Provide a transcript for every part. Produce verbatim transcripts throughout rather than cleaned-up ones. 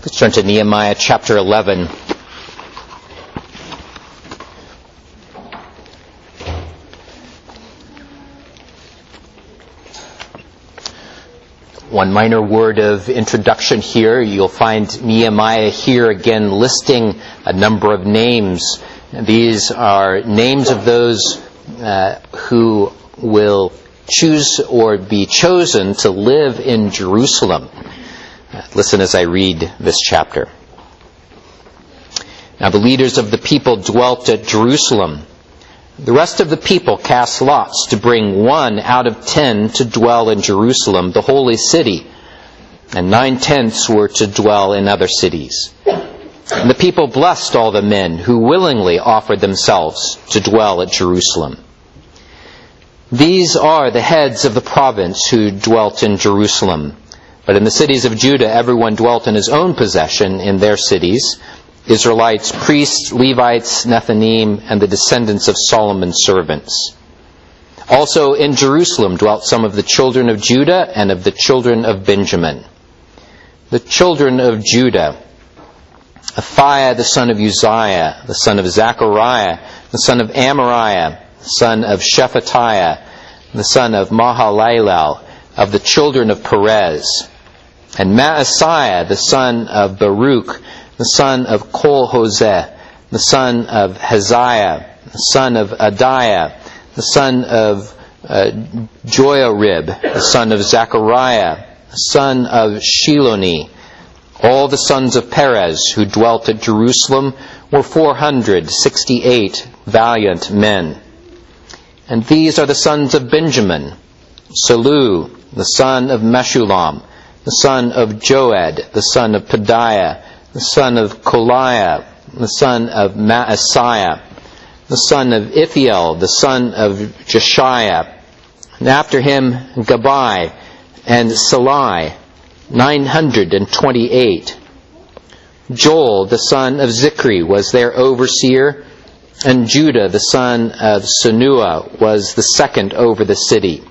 Let's turn to Nehemiah chapter eleven. One minor word of introduction here. You'll find Nehemiah here again listing a number of names. These are names of those uh, who will choose or be chosen to live in Jerusalem. Uh, listen as I read this chapter. Now the leaders of the people dwelt at Jerusalem. The rest of the people cast lots to bring one out of ten to dwell in Jerusalem, the holy city, and nine-tenths were to dwell in other cities. And the people blessed all the men who willingly offered themselves to dwell at Jerusalem. These are the heads of the province who dwelt in Jerusalem. But in the cities of Judah, everyone dwelt in his own possession in their cities: Israelites, priests, Levites, Nethinim, and the descendants of Solomon's servants. Also in Jerusalem dwelt some of the children of Judah and of the children of Benjamin. The children of Judah: Aphiah the son of Uzziah, the son of Zechariah, the son of Amariah, the son of Shephatiah, the son of Mahalalel, of the children of Perez. And Maaseiah the son of Baruch, the son of Kol-Hoseh, the son of Haziah, the son of Adiah, the son of uh, Joiarib, the son of Zechariah, the son of Shiloni. All the sons of Perez who dwelt at Jerusalem were four hundred sixty-eight valiant men. And these are the sons of Benjamin: Salu, the son of Meshullam, the son of Joed, the son of Pedaiah, the son of Koliah, the son of Maaseiah, the son of Ithiel, the son of Jeshiah, and after him Gabai and Salai, nine hundred and twenty-eight. Joel, the son of Zichri, was their overseer, and Judah, the son of Senua, was the second over the city.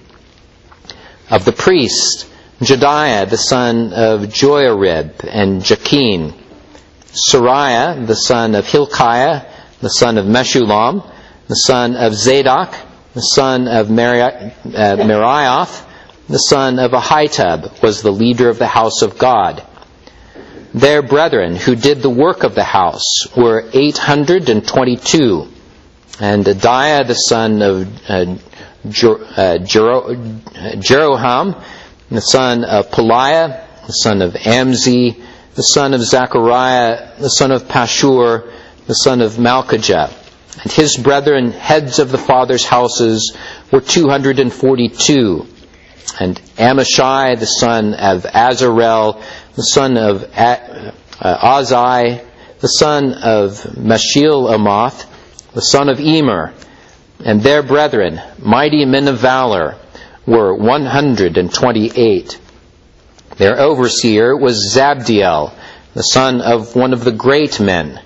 Of the priests, Jediah, the son of Joiarib, and Jakin, Sariah, the son of Hilkiah, the son of Meshullam, the son of Zadok, the son of Meri- uh, Merioth, the son of Ahitub, was the leader of the house of God. Their brethren who did the work of the house were eight hundred and twenty-two. And Adiah, the son of uh, Jer- uh, Jero- Jeroham, the son of Peliah, the son of Amzi, the son of Zechariah, the son of Pashur, the son of Malchijah. And his brethren, heads of the fathers' houses, were two hundred and forty-two. And Amashai, the son of Azarel, the son of uh, Azai, the son of Meshilemoth, the son of Emer, and their brethren, mighty men of valor, were one hundred and twenty-eight. Their overseer was Zabdiel, the son of one of the great men.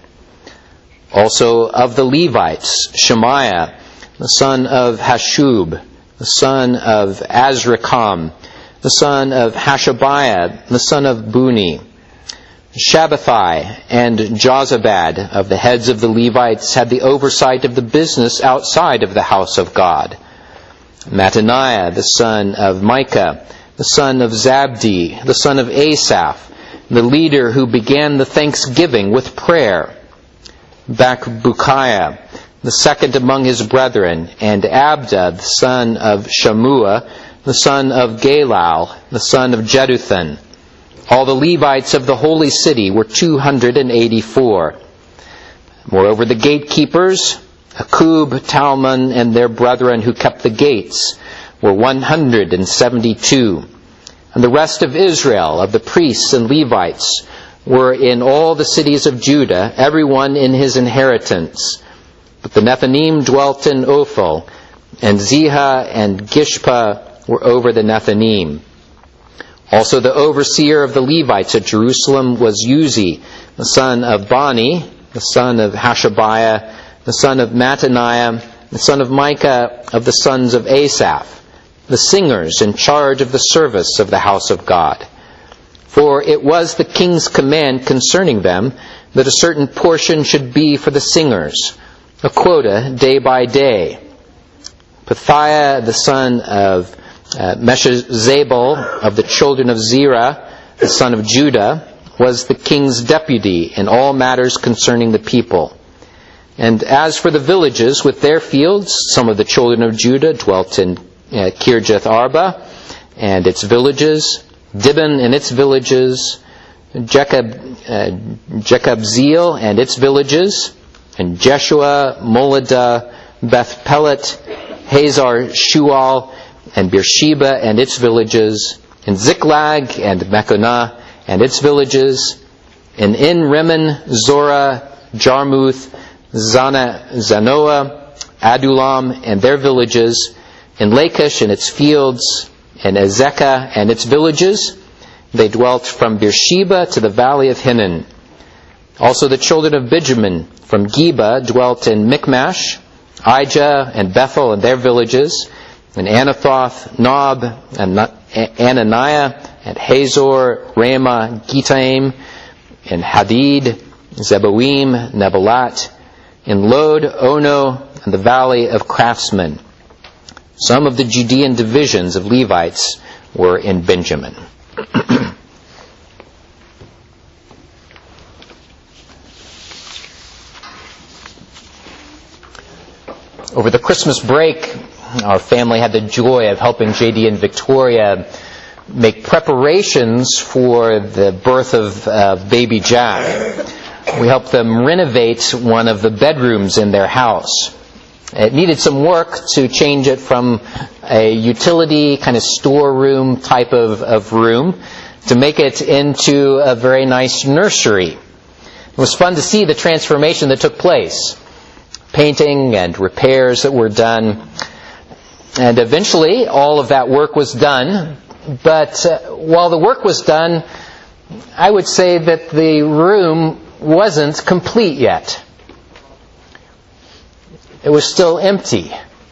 Also of the Levites, Shemaiah, the son of Hashub, the son of Azrikam, the son of Hashabiah, the son of Buni. Shabbathai and Jozabad, of the heads of the Levites, had the oversight of the business outside of the house of God. Mattaniah, the son of Micah, the son of Zabdi, the son of Asaph, the leader who began the thanksgiving with prayer. Bakbukiah, the second among his brethren, and Abda, the son of Shammua, the son of Galal, the son of Jeduthun. All the Levites of the holy city were two hundred and eighty-four. Moreover, the gatekeepers, Akub, Talmon, and their brethren who kept the gates, were one hundred and seventy-two. And the rest of Israel, of the priests and Levites, were in all the cities of Judah, everyone in his inheritance. But the Nethinim dwelt in Ophel, and Ziha and Gishpa were over the Nethinim. Also the overseer of the Levites at Jerusalem was Uzi, the son of Bani, the son of Hashabiah, the son of Mattaniah, the son of Micah, of the sons of Asaph, the singers in charge of the service of the house of God. For it was the king's command concerning them that a certain portion should be for the singers, a quota day by day. Pethiah, the son of uh, Meshezabel of the children of Zerah, the son of Judah, was the king's deputy in all matters concerning the people. And as for the villages with their fields, some of the children of Judah dwelt in uh, Kirjath Arba and its villages, Dibon and its villages, Jacob, uh, Jekabzeel and its villages, and Jeshua, Moladah, Beth Pelet, Hazar Shual, and Beersheba and its villages, and Ziklag and Mechonah and its villages, and in Rimmon, Zorah, Jarmuth, Zana, Zanoah, Adulam and their villages, in Lachish and its fields, and Azekah and its villages. They dwelt from Beersheba to the valley of Hinnon. Also the children of Benjamin from Geba dwelt in Michmash, Ijah and Bethel and their villages, and Anathoth, Nob, and Ananiah, and Hazor, Ramah, Gitaim, and Hadid, Zeboim, Nebalat, in Lod, Ono, and the valley of craftsmen. Some of the Judean divisions of Levites were in Benjamin. Over the Christmas break, our family had the joy of helping J D and Victoria make preparations for the birth of uh, baby Jack. We helped them renovate one of the bedrooms in their house. It needed some work to change it from a utility kind of storeroom type of, of room to make it into a very nice nursery. It was fun to see the transformation that took place. Painting and repairs that were done. And eventually all of that work was done. But uh, while the work was done, I would say that the room wasn't complete yet. It was still empty.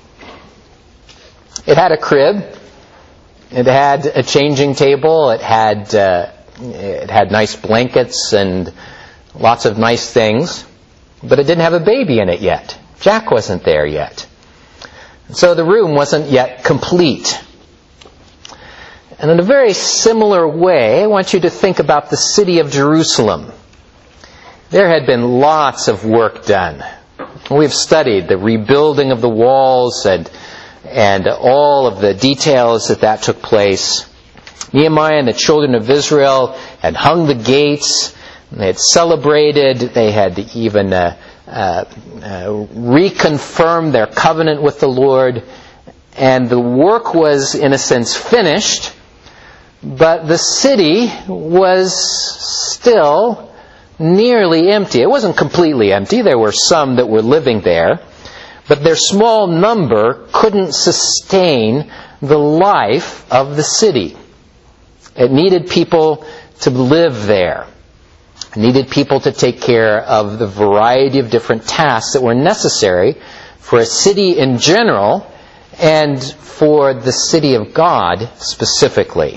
It had a crib. It had a changing table. It had uh, it had nice blankets and lots of nice things. But it didn't have a baby in it yet. Jack wasn't there yet. So the room wasn't yet complete. And in a very similar way, I want you to think about the city of Jerusalem. There had been lots of work done. We've studied the rebuilding of the walls and and all of the details that that took place. Nehemiah and the children of Israel had hung the gates. They had celebrated. They had even uh, uh, uh, reconfirmed their covenant with the Lord. And the work was, in a sense, finished. But the city was still nearly empty. It wasn't completely empty. There were some that were living there. But their small number couldn't sustain the life of the city. It needed people to live there. It needed people to take care of the variety of different tasks that were necessary for a city in general and for the city of God specifically.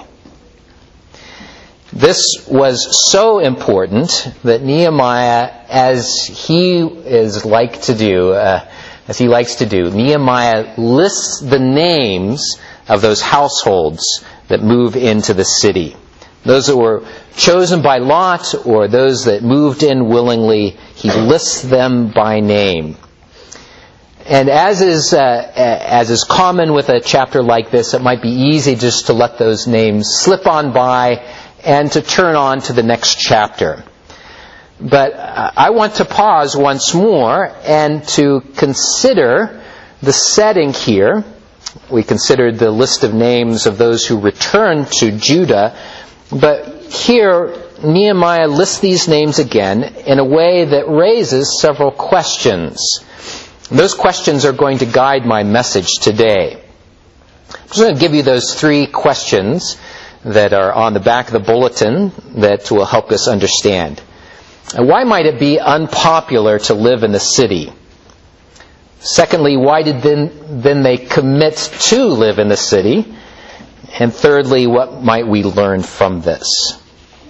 This was so important that Nehemiah, as he is like to do, uh, as he likes to do, Nehemiah lists the names of those households that move into the city. Those that were chosen by lot or those that moved in willingly, he lists them by name. And as is uh, as is common with a chapter like this, it might be easy just to let those names slip on by and to turn on to the next chapter. But uh, I want to pause once more and to consider the setting here. We considered the list of names of those who returned to Judah, but here Nehemiah lists these names again in a way that raises several questions. Those questions are going to guide my message today. I'm just going to give you those three questions that are on the back of the bulletin that will help us understand. Why might it be unpopular to live in the city? Secondly, why did then, then they commit to live in the city? And thirdly, what might we learn from this?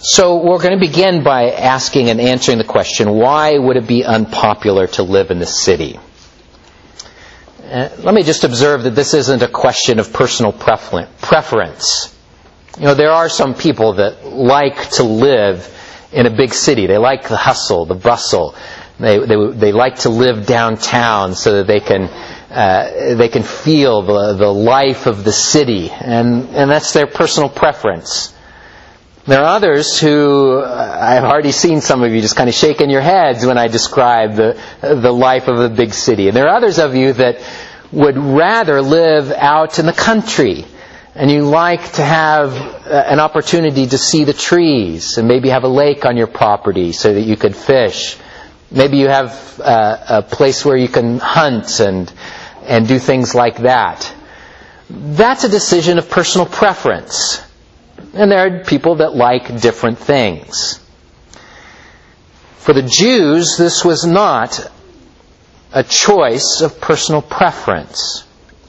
So we're going to begin by asking and answering the question, why would it be unpopular to live in the city? Uh, let me just observe that this isn't a question of personal prefer- preference. You know, there are some people that like to live in a big city. They like the hustle, the bustle. They they, they like to live downtown so that they can uh, they can feel the the life of the city, and and that's their personal preference. There are others who, uh, I've already seen some of you just kind of shaking your heads when I describe the the life of a big city. And there are others of you that would rather live out in the country. And you like to have an opportunity to see the trees and maybe have a lake on your property so that you could fish. Maybe you have a, a place where you can hunt and and do things like that. That's a decision of personal preference. And there are people that like different things. For the Jews, this was not a choice of personal preference.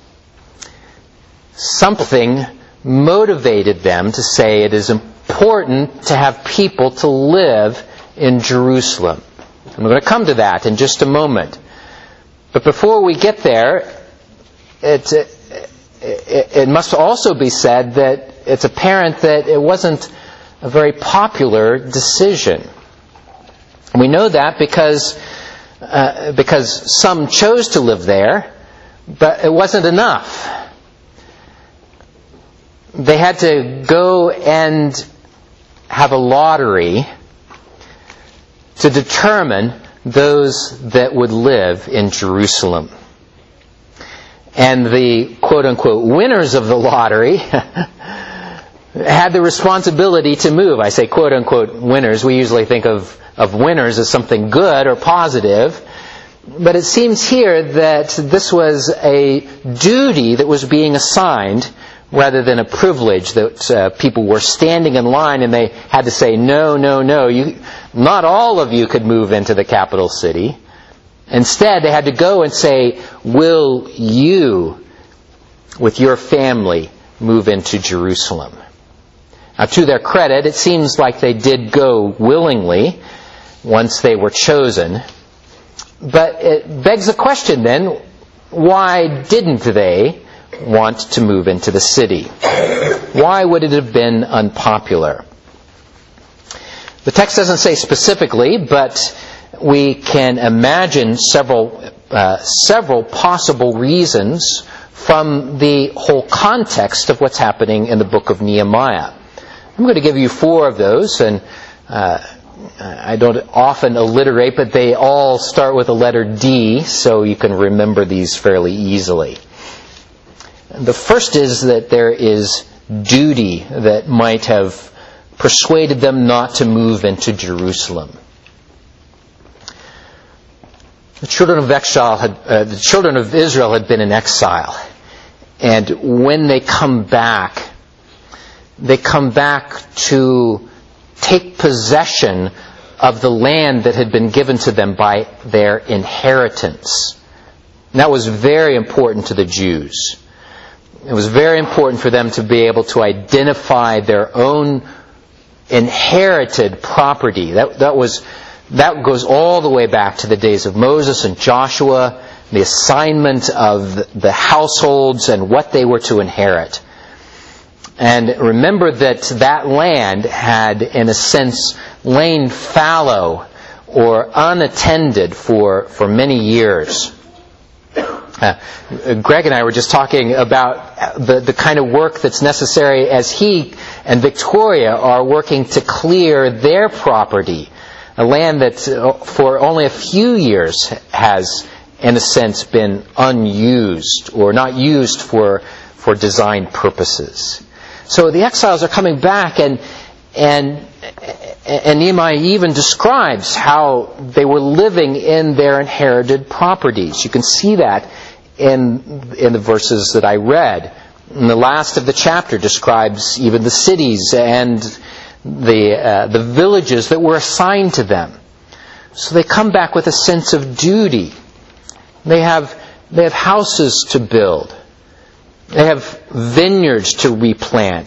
Something motivated them to say it is important to have people to live in Jerusalem. And we're going to come to that in just a moment. But before we get there, it, it, it must also be said that it's apparent that it wasn't a very popular decision. And we know that because uh, because some chose to live there, but it wasn't enough. They had to go and have a lottery to determine those that would live in Jerusalem. And the quote-unquote winners of the lottery had the responsibility to move. I say quote-unquote winners. We usually think of, of winners as something good or positive. But it seems here that this was a duty that was being assigned rather than a privilege, that uh, people were standing in line and they had to say, no, no, no, you, not all of you could move into the capital city. Instead, they had to go and say, will you, with your family, move into Jerusalem? Now, to their credit, it seems like they did go willingly once they were chosen. But it begs the question then, why didn't they want to move into the city? Why would it have been unpopular? The text doesn't say specifically, but we can imagine several uh, several possible reasons from the whole context of what's happening in the book of Nehemiah. I'm going to give you four of those, and uh, I don't often alliterate, but they all start with the letter D, so you can remember these fairly easily. The first is that there is duty that might have persuaded them not to move into Jerusalem. The children of exile had, uh, the children of Israel had been in exile, and when they come back, they come back to take possession of the land that had been given to them by their inheritance. And that was very important to the Jews. It was very important for them to be able to identify their own inherited property. That, that was that goes all the way back to the days of Moses and Joshua, the assignment of the households and what they were to inherit. And remember that that land had, in a sense, lain fallow or unattended for, for many years. Uh, Greg and I were just talking about the, the kind of work that's necessary as he and Victoria are working to clear their property, a land that for only a few years has, in a sense, been unused or not used for, for design purposes. So the exiles are coming back, and and and Nehemiah even describes how they were living in their inherited properties. You can see that in in the verses that I read. And the last of the chapter describes even the cities and the uh, the villages that were assigned to them. So they come back with a sense of duty. They have they have houses to build. They have vineyards to replant.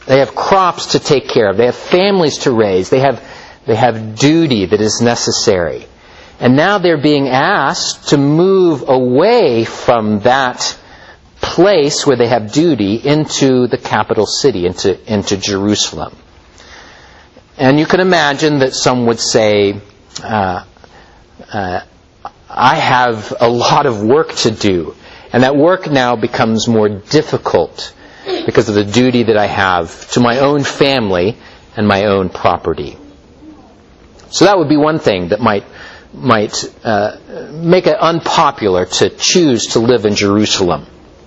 They have crops to take care of. They have families to raise. They have, they have duty that is necessary. And now they're being asked to move away from that place where they have duty into the capital city, into, into Jerusalem. And you can imagine that some would say, uh, uh, I have a lot of work to do. And that work now becomes more difficult because of the duty that I have to my own family and my own property. So that would be one thing that might might uh, make it unpopular to choose to live in Jerusalem.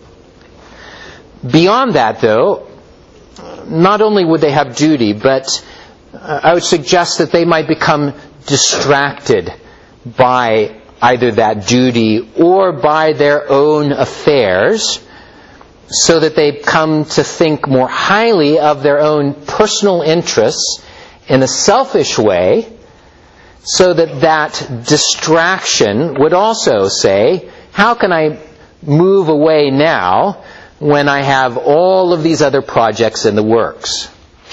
Beyond that, though, not only would they have duty, but I would suggest that they might become distracted by either that duty or by their own affairs, so that they come to think more highly of their own personal interests in a selfish way, so that that distraction would also say, how can I move away now when I have all of these other projects in the works?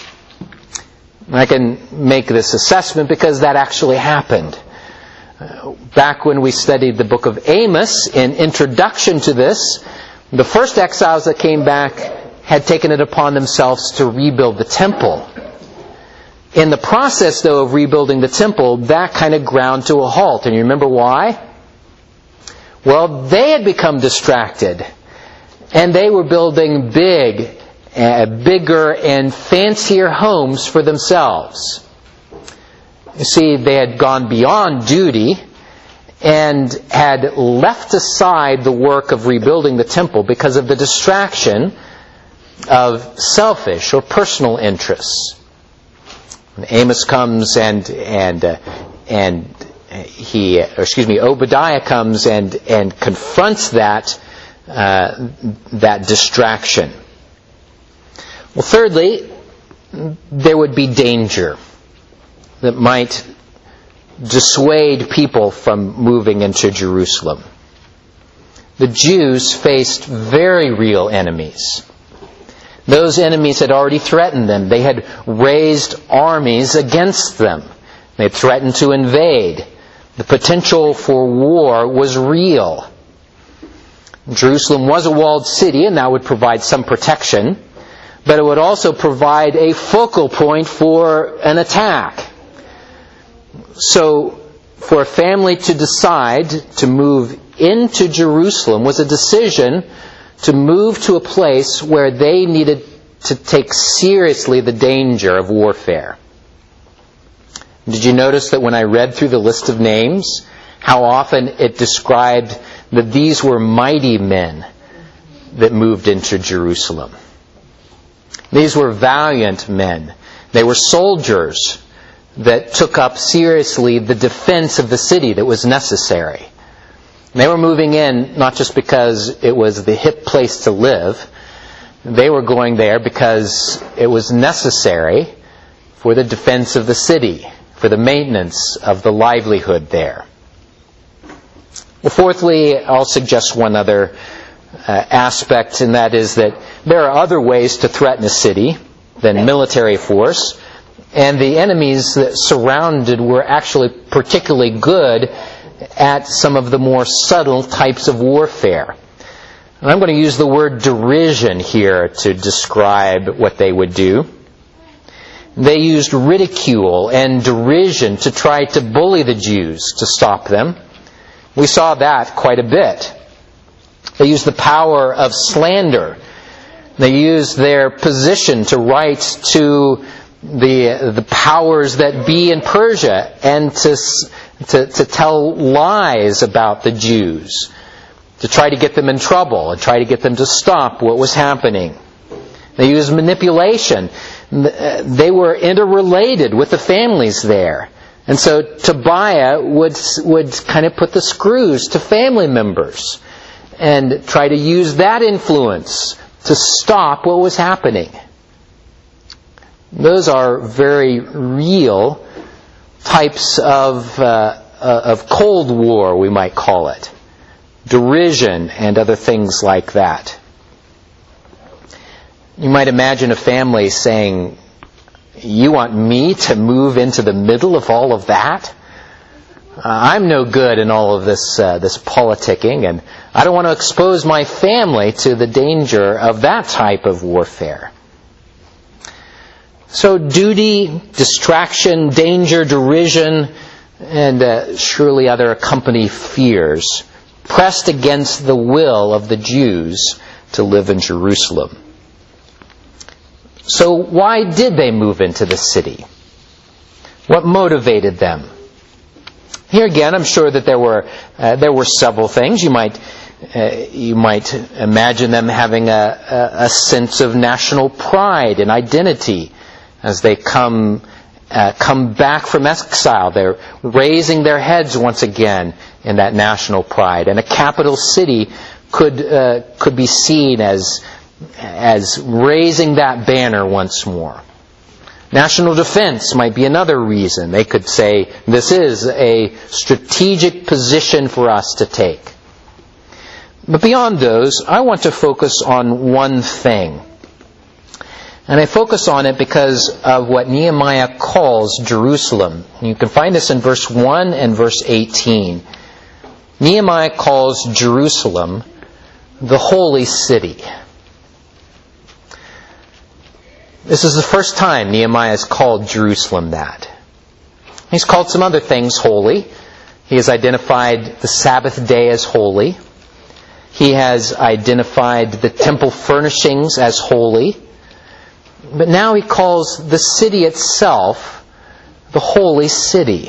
I can make this assessment because that actually happened. Back when we studied the book of Amos, in introduction to this, the first exiles that came back had taken it upon themselves to rebuild the temple. In the process, though, of rebuilding the temple, that kind of ground to a halt. And you remember why? Well, they had become distracted. And they were building big, uh, bigger and fancier homes for themselves. You see, they had gone beyond duty and had left aside the work of rebuilding the temple because of the distraction of selfish or personal interests. When Amos comes and and uh, and he, or excuse me, Obadiah comes and and confronts that uh, that distraction. Well, thirdly, there would be danger that might dissuade people from moving into Jerusalem. The Jews faced very real enemies. Those enemies had already threatened them. They had raised armies against them. They had threatened to invade. The potential for war was real. Jerusalem was a walled city, and that would provide some protection, but it would also provide a focal point for an attack. So, for a family to decide to move into Jerusalem was a decision to move to a place where they needed to take seriously the danger of warfare. Did you notice that when I read through the list of names, how often it described that these were mighty men that moved into Jerusalem? These were valiant men. They were soldiers that took up seriously the defense of the city that was necessary. They were moving in not just because it was the hip place to live. They were going there because it was necessary for the defense of the city, for the maintenance of the livelihood there. Well, fourthly, I'll suggest one other uh, aspect, and that is that there are other ways to threaten a city than military force, and the enemies that surrounded were actually particularly good at some of the more subtle types of warfare. And I'm going to use the word derision here to describe what they would do. They used ridicule and derision to try to bully the Jews to stop them. We saw that quite a bit. They used the power of slander. They used their position to write to the the powers that be in Persia and to To, to tell lies about the Jews, to try to get them in trouble and try to get them to stop what was happening. They used manipulation. They were interrelated with the families there. And so Tobiah would, would kind of put the screws to family members and try to use that influence to stop what was happening. Those are very real types of uh, uh, of Cold War, we might call it. Derision and other things like that. You might imagine a family saying, "You want me to move into the middle of all of that? Uh, I'm no good in all of this uh, this politicking, and I don't want to expose my family to the danger of that type of warfare." So duty, distraction, danger, derision, and uh, surely other accompanying fears pressed against the will of the Jews to live in Jerusalem. So why did they move into the city? What motivated them? Here again, I'm sure that there were uh, there were several things. You might uh, you might imagine them having a, a, a sense of national pride and identity as they come uh, come back from exile. They're raising their heads once again in that national pride, and a capital city could uh, could be seen as as raising that banner once more. National defense might be another reason. They could say, this is a strategic position for us to take. But beyond those, I want to focus on one thing. And I focus on it because of what Nehemiah calls Jerusalem. You can find this in verse one and verse eighteen. Nehemiah calls Jerusalem the holy city. This is the first time Nehemiah has called Jerusalem that. He's called some other things holy. He has identified the Sabbath day as holy. He has identified the temple furnishings as holy. But now he calls the city itself the holy city.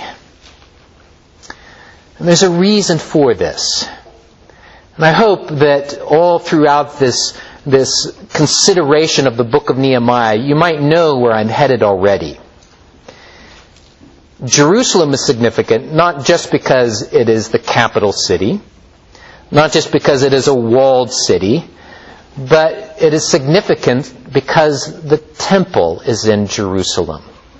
And there's a reason for this. And I hope that all throughout this this consideration of the book of Nehemiah, you might know where I'm headed already. Jerusalem is significant, not just because it is the capital city, not just because it is a walled city, but it is significant because the temple is in Jerusalem.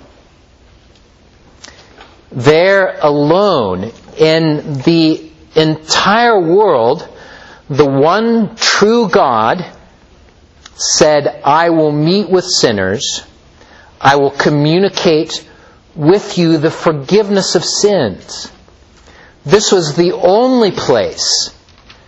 There alone, in the entire world, the one true God said, I will meet with sinners. I will communicate with you the forgiveness of sins. This was the only place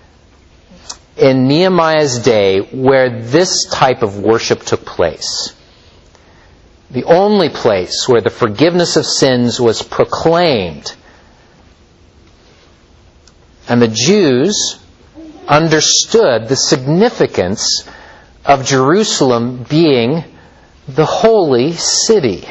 in Nehemiah's day where this type of worship took place. The only place where the forgiveness of sins was proclaimed. And the Jews understood the significance of Jerusalem being the holy city.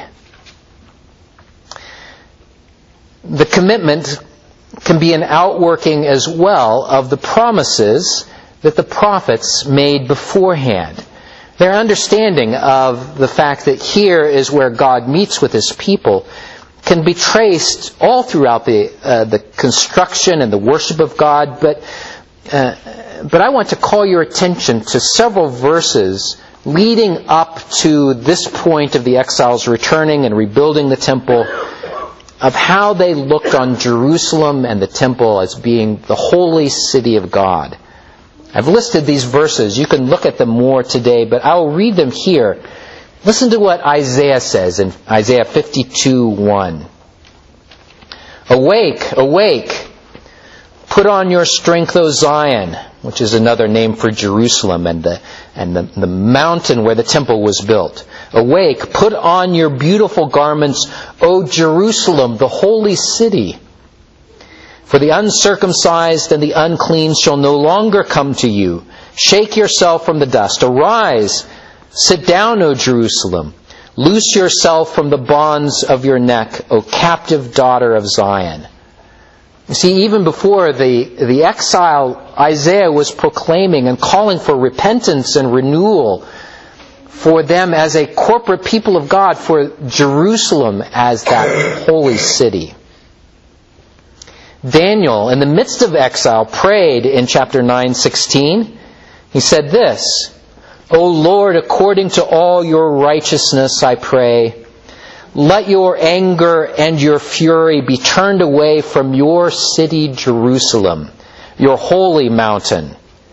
The commitment can be an outworking as well of the promises that the prophets made beforehand. Their understanding of the fact that here is where God meets with His people can be traced all throughout the uh, the construction and the worship of God, but uh, But I want to call your attention to several verses leading up to this point of the exiles returning and rebuilding the temple, of how they looked on Jerusalem and the temple as being the holy city of God. I've listed these verses. You can look at them more today, but I will read them here. Listen to what Isaiah says in Isaiah fifty-two one. Awake, awake! Put on your strength, O Zion, which is another name for Jerusalem and the and the, the mountain where the temple was built. Awake, put on your beautiful garments, O Jerusalem, the holy city. For the uncircumcised and the unclean shall no longer come to you. Shake yourself from the dust. Arise, sit down, O Jerusalem. Loose yourself from the bonds of your neck, O captive daughter of Zion. You see, even before the, the exile, Isaiah was proclaiming and calling for repentance and renewal for them as a corporate people of God, for Jerusalem as that holy city. Daniel, in the midst of exile, prayed in chapter nine sixteen. He said this, O Lord, according to all your righteousness, I pray, let your anger and your fury be turned away from your city, Jerusalem, your holy mountain.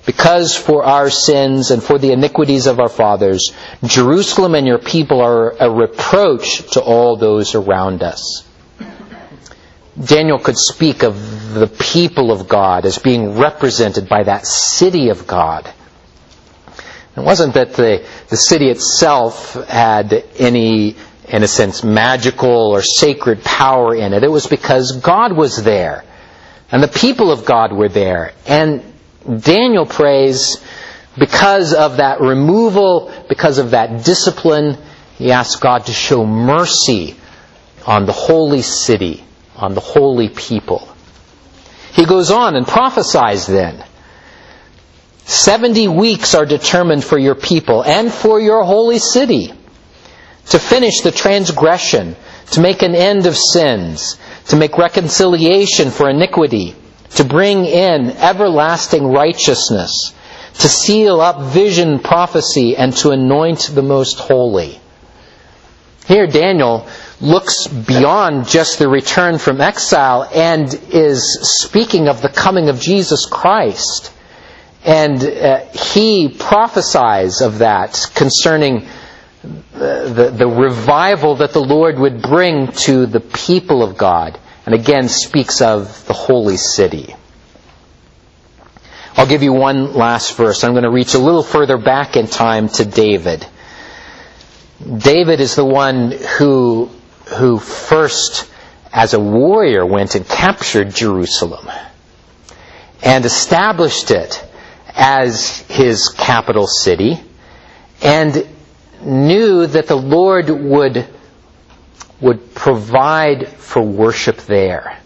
because for our sins and for the iniquities of our fathers, Jerusalem and your people are a reproach to all those around us. Daniel could speak of the people of God as being represented by that city of God. It wasn't that the, the city itself had any, in a sense, magical or sacred power in it. It was because God was there, and the people of God were there. And Daniel prays because of that removal, because of that discipline, he asks God to show mercy on the holy city, on the holy people. He goes on and prophesies then. Seventy weeks are determined for your people and for your holy city, to finish the transgression, to make an end of sins, to make reconciliation for iniquity, to bring in everlasting righteousness, to seal up vision prophecy, and to anoint the most holy. Here Daniel looks beyond just the return from exile and is speaking of the coming of Jesus Christ. And uh, he prophesies of that concerning the, the, the revival that the Lord would bring to the people of God. And again speaks of the holy city. I'll give you one last verse. I'm going to reach a little further back in time to David. David is the one who, who first, as a warrior, went and captured Jerusalem and established it as his capital city, and knew that the Lord would would provide for worship there.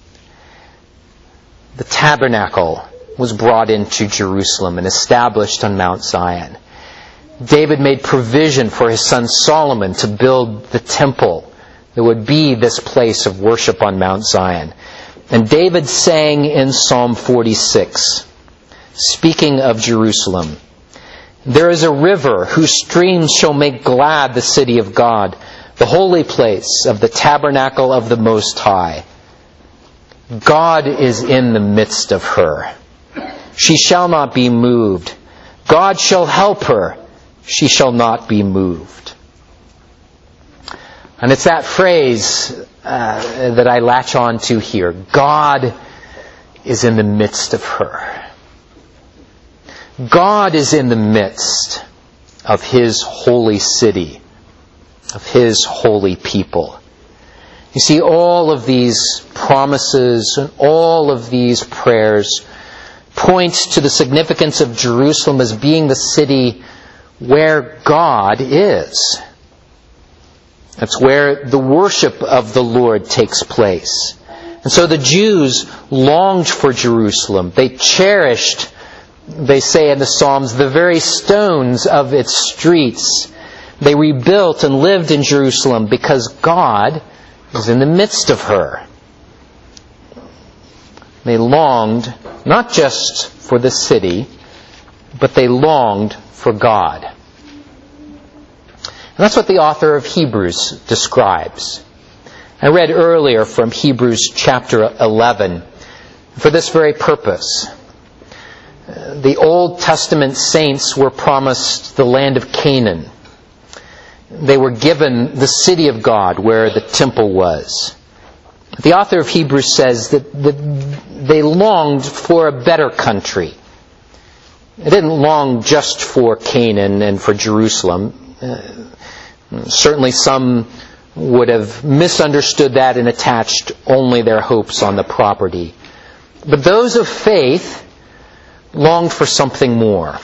The tabernacle was brought into Jerusalem and established on Mount Zion. David made provision for his son Solomon to build the temple. There would be this place of worship on Mount Zion. And David sang in Psalm forty-six, speaking of Jerusalem, "There is a river whose streams shall make glad the city of God, the holy place of the tabernacle of the Most High. God is in the midst of her. She shall not be moved. God shall help her. She shall not be moved." And it's that phrase uh, that I latch on to here. God is in the midst of her. God is in the midst of His holy city, of His holy people. You see, all of these promises and all of these prayers point to the significance of Jerusalem as being the city where God is. That's where the worship of the Lord takes place. And so the Jews longed for Jerusalem. They cherished, they say in the Psalms, the very stones of its streets. They rebuilt and lived in Jerusalem because God was in the midst of her. They longed not just for the city, but they longed for God. And that's what the author of Hebrews describes. I read earlier from Hebrews chapter eleven for this very purpose. The Old Testament saints were promised the land of Canaan. They were given the city of God where the temple was. The author of Hebrews says that, that they longed for a better country. They didn't long just for Canaan and for Jerusalem. Uh, certainly some would have misunderstood that and attached only their hopes on the property. But those of faith longed for something more.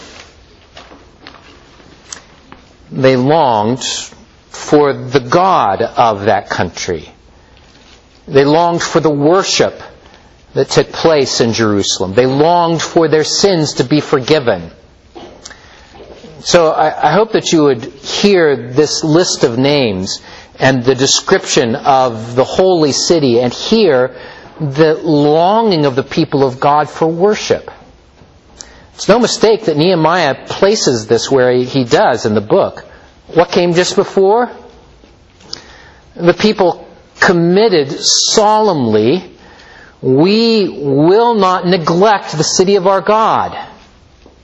They longed for the God of that country. They longed for the worship that took place in Jerusalem. They longed for their sins to be forgiven. So I, I hope that you would hear this list of names and the description of the holy city and hear the longing of the people of God for worship. It's no mistake that Nehemiah places this where he, he does in the book. What came just before? The people committed solemnly, "We will not neglect the city of our God."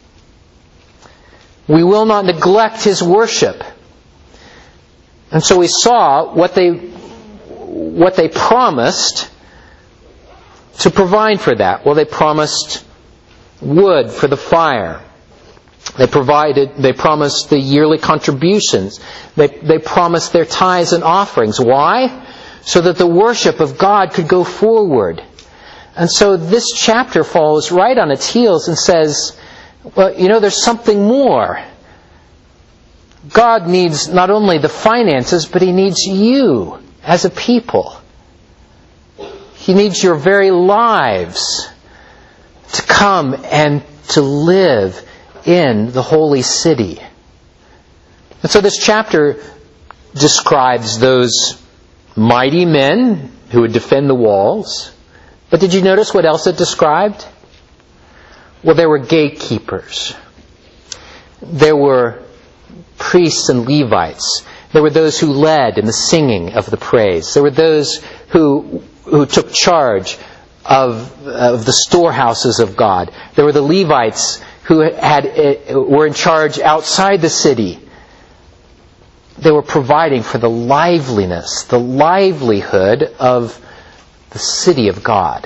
We will not neglect His worship. And so we saw what they, what they promised to provide for that. Well, they promised wood for the fire. They provided, they promised the yearly contributions. They, they promised their tithes and offerings. Why? So that the worship of God could go forward. And so this chapter follows right on its heels and says, well, you know, there's something more. God needs not only the finances, but He needs you as a people. He needs your very lives to come and to live in the holy city. And so this chapter describes those mighty men who would defend the walls. But did you notice what else it described? Well, there were gatekeepers. There were priests and Levites. There were those who led in the singing of the praise. There were those who who took charge of, of the storehouses of God. There were the Levites who had were in charge outside the city. They were providing for the liveliness, the livelihood of the city of God.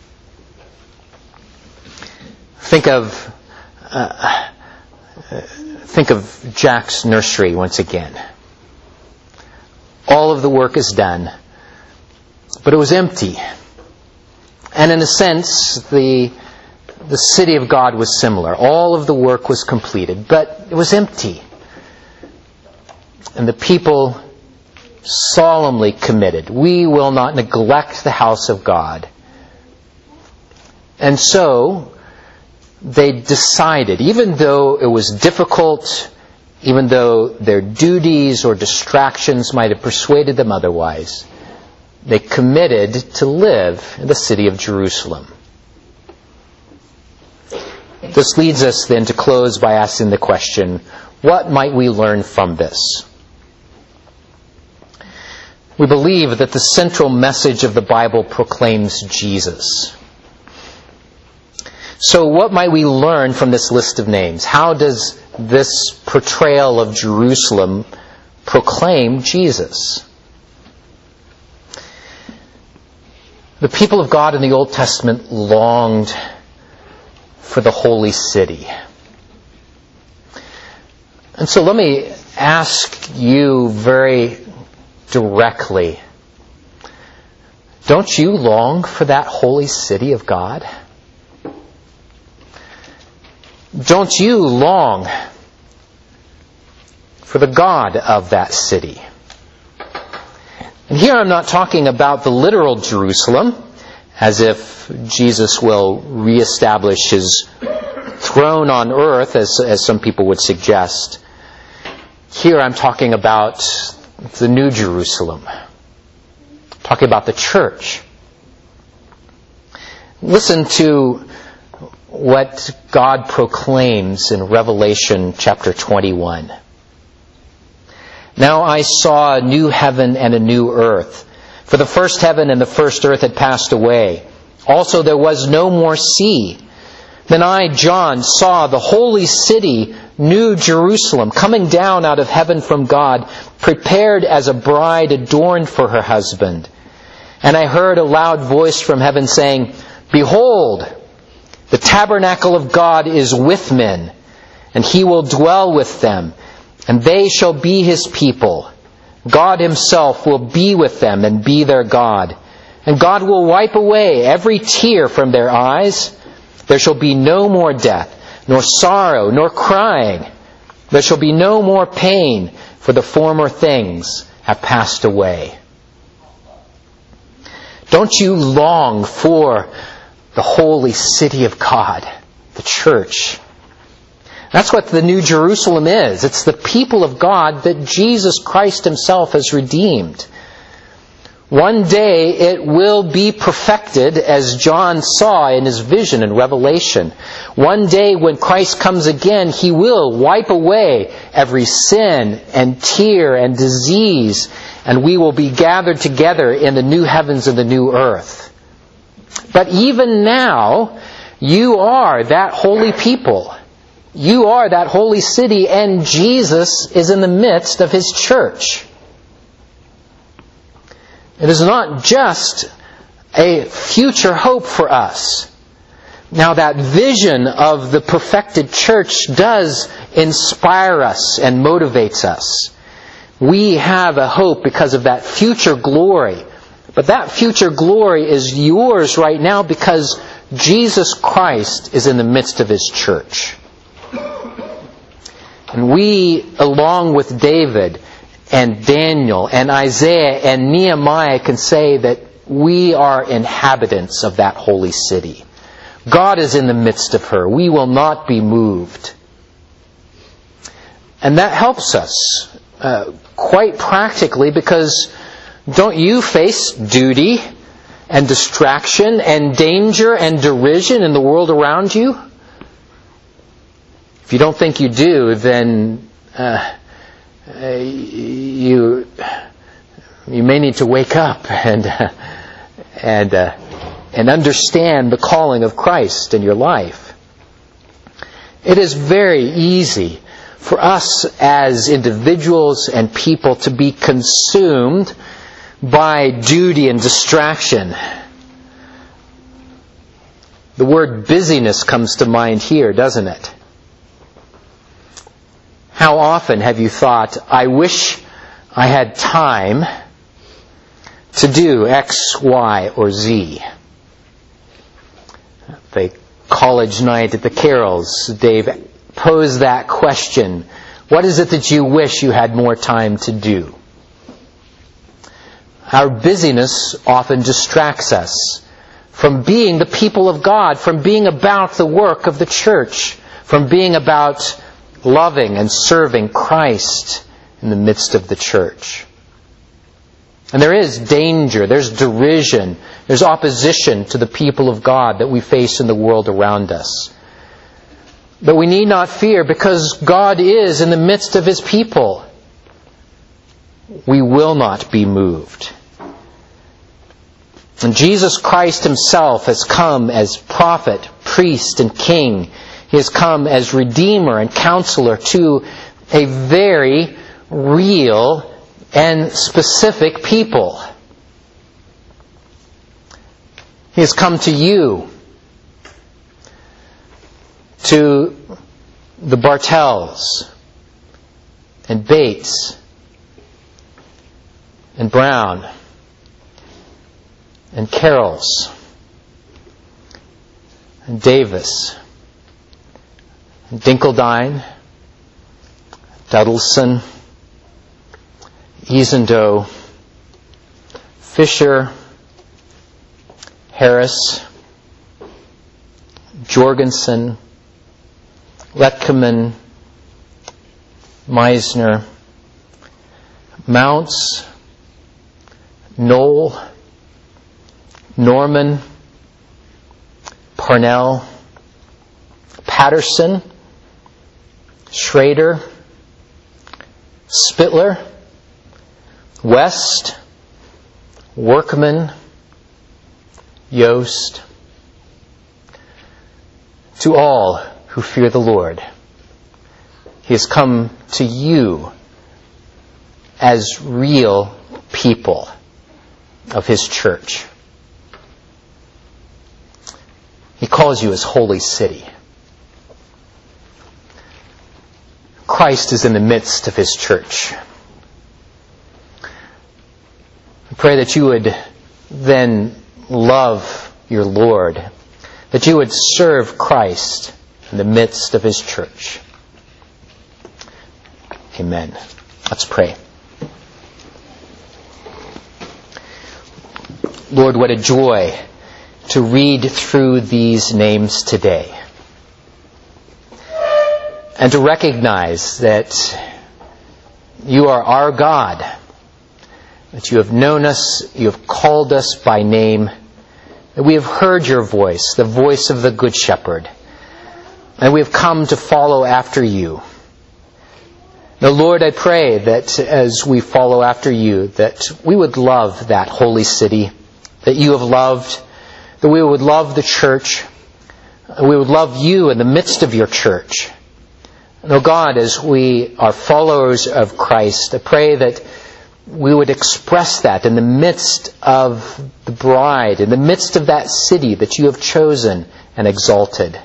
Think of uh, think of Jack's nursery once again. All of the work is done, but it was empty. And in a sense, the the city of God was similar. All of the work was completed, but it was empty. And the people solemnly committed, we will not neglect the house of God. And so they decided, even though it was difficult, even though their duties or distractions might have persuaded them otherwise, they committed to live in the city of Jerusalem. This leads us then to close by asking the question, what might we learn from this? We believe that the central message of the Bible proclaims Jesus. So what might we learn from this list of names? How does this portrayal of Jerusalem proclaim Jesus? The people of God in the Old Testament longed for the holy city. And so let me ask you very directly, don't you long for that holy city of God? Don't you long for the God of that city? And here I'm not talking about the literal Jerusalem, as if Jesus will reestablish His throne on earth, as, as some people would suggest. Here I'm talking about the New Jerusalem. I'm talking about the church. Listen to what God proclaims in Revelation chapter twenty-one. Now I saw a new heaven and a new earth. For the first heaven and the first earth had passed away. Also there was no more sea. Then I, John, saw the holy city, New Jerusalem, coming down out of heaven from God, prepared as a bride adorned for her husband. And I heard a loud voice from heaven saying, Behold, the tabernacle of God is with men, and He will dwell with them, and they shall be His people. God Himself will be with them and be their God. And God will wipe away every tear from their eyes. There shall be no more death, nor sorrow, nor crying. There shall be no more pain, for the former things have passed away. Don't you long for the holy city of God, the church? That's what the New Jerusalem is. It's the people of God that Jesus Christ Himself has redeemed. One day it will be perfected, as John saw in his vision in Revelation. One day when Christ comes again, He will wipe away every sin and tear and disease, and we will be gathered together in the new heavens and the new earth. But even now, you are that holy people. You are that holy city, and Jesus is in the midst of His church. It is not just a future hope for us. Now, that vision of the perfected church does inspire us and motivates us. We have a hope because of that future glory. But that future glory is yours right now because Jesus Christ is in the midst of His church. And we, along with David and Daniel and Isaiah and Nehemiah, can say that we are inhabitants of that holy city. God is in the midst of her. We will not be moved. And that helps us uh, quite practically, because don't you face duty and distraction and danger and derision in the world around you? If you don't think you do, then uh, you you may need to wake up and uh, and uh, and understand the calling of Christ in your life. It is very easy for us as individuals and people to be consumed by duty and distraction. The word busyness comes to mind here, doesn't it? How often have you thought, I wish I had time to do X, Y, or Z? The college night at the Carols, Dave posed that question. What is it that you wish you had more time to do? Our busyness often distracts us from being the people of God, from being about the work of the church, from being about loving and serving Christ in the midst of the church. And there is danger, there's derision, there's opposition to the people of God that we face in the world around us. But we need not fear, because God is in the midst of His people. We will not be moved. And Jesus Christ Himself has come as prophet, priest, and king. He has come as Redeemer and Counselor to a very real and specific people. He has come to you, to the Bartels and Bates and Brown and Carols and Davis and Dinkeldine, Duddleson, Easendale, Fisher, Harris, Jorgensen, Letkeman, Meisner, Mounts, Knoll, Norman, Parnell, Patterson, Schrader, Spittler, West, Workman, Yost. To all who fear the Lord, He has come to you as real people of His church. He calls you His holy city. Christ is in the midst of His church. I pray that you would then love your Lord, that you would serve Christ in the midst of His church. Amen. Let's pray. Lord, what a joy to read through these names today, and to recognize that you are our God, that you have known us, you have called us by name, that we have heard your voice, the voice of the Good Shepherd, and we have come to follow after you. Now, Lord, I pray that as we follow after you, that we would love that holy city that you have loved, that we would love the church, and we would love you in the midst of your church, And, oh God, as we are followers of Christ, I pray that we would express that in the midst of the bride, in the midst of that city that you have chosen and exalted.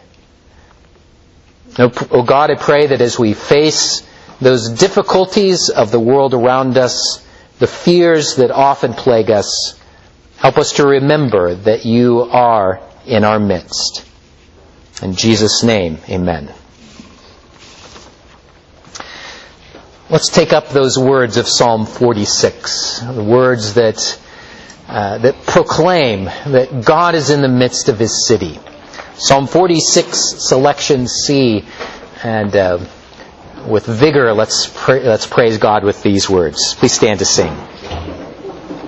Oh God, I pray that as we face those difficulties of the world around us, the fears that often plague us, help us to remember that you are in our midst. In Jesus' name, amen. Let's take up those words of Psalm forty-six, the words that uh, that proclaim that God is in the midst of His city. Psalm forty-six, selection C, and uh, with vigor, let's pra- let's praise God with these words. Please stand to sing.